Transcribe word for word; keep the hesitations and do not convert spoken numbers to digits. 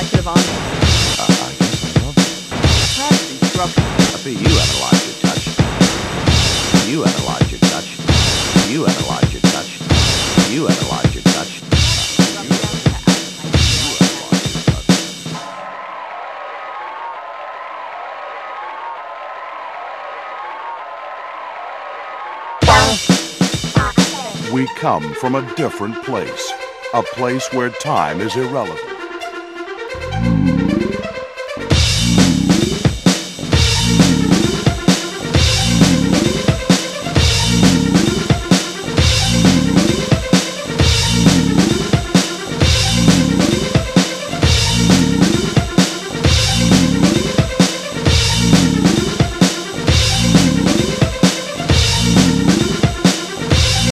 I could have honored. Uh, I guess I love you. Tragedy struck me. I feel you haven't lost your touch. You haven't lost your touch. You haven't lost your touch. You haven't lost your touch. We come from a different place, a place where time is irrelevant.